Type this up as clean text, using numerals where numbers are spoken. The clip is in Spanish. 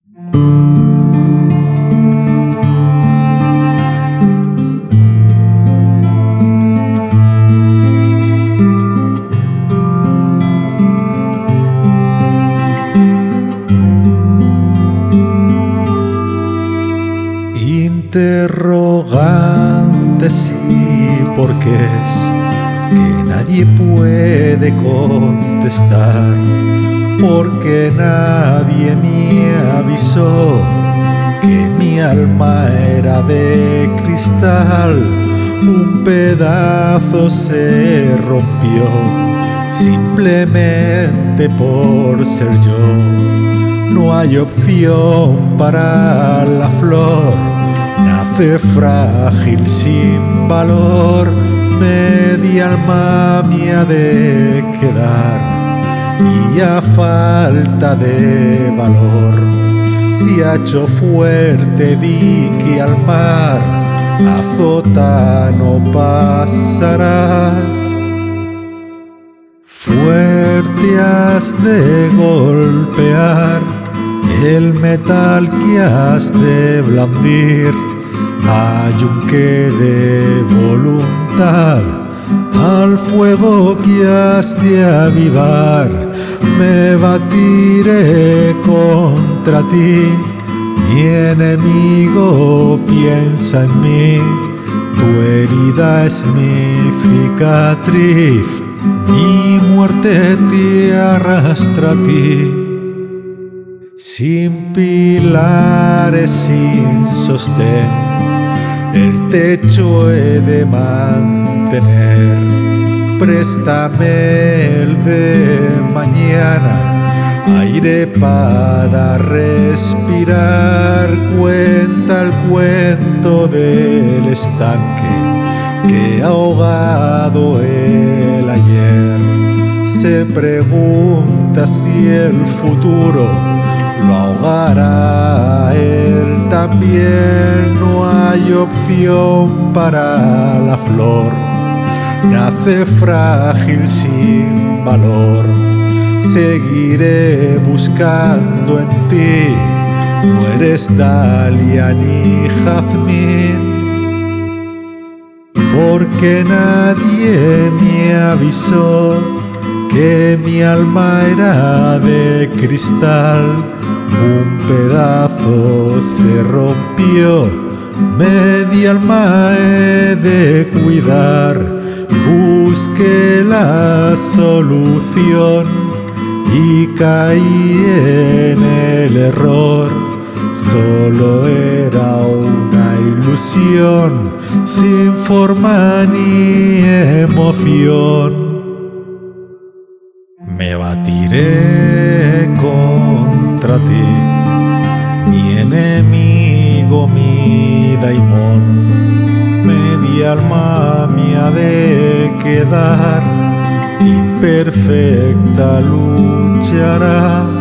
Interrogante sí, porque es que nadie puede contestar, porque nadie me avisó que mi alma era de cristal. Un pedazo se rompió simplemente por ser yo. No hay opción para la flor, nace frágil sin valor. Media alma me ha de quedar y a falta de valor, si ha hecho fuerte dique al mar, azota no pasarás. Fuerte has de golpear el metal que has de blandir, ayunque de voluntad al fuego que has de avivar. Me batiré contra ti, mi enemigo piensa en mí, tu herida es mi cicatriz, mi muerte te arrastra a ti. Sin pilares, sin sostén, el techo he de mantener. Préstame el de mañana, aire para respirar. Cuenta el cuento del estanque que ha ahogado el ayer. Se pregunta si el futuro lo ahogará él también. No hay opción para la flor, nace frágil sin valor. Seguiré buscando en ti, no eres dalia ni jazmín, porque nadie me avisó que mi alma era de cristal. Un pedazo se rompió, media alma he de cuidar. Busqué la solución y caí en el error. Solo era una ilusión, sin forma ni emoción. Me batiré contra ti, mi enemigo, mi daimón. Media alma me ha de quedar, imperfecta luchará.